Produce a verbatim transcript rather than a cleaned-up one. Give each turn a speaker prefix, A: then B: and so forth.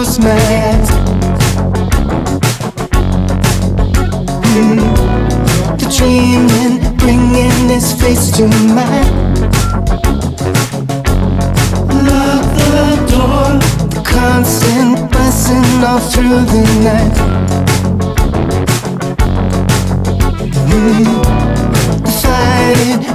A: close my eyes. mm. The dreaming, bringing his face to mine. Lock the door, the constant buzzing all through the night. mm. The fighting,